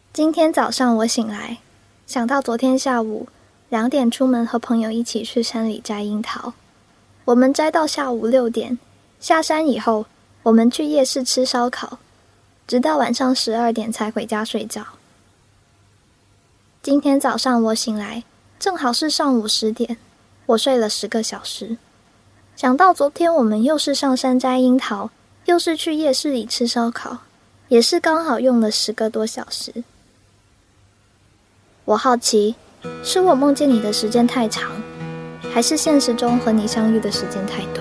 今天早上我醒来，想到昨天下午2点出门和朋友一起去山里摘樱桃。我们摘到下午6点，下山以后，我们去夜市吃烧烤，直到晚上12点才回家睡觉。今天早上我醒来，正好是上午10点，我睡了10个小时。想到昨天我们又是上山摘樱桃，又是去夜市里吃烧烤，也是刚好用了10个多小时。我好奇，是我梦见你的时间太长，还是现实中和你相遇的时间太短？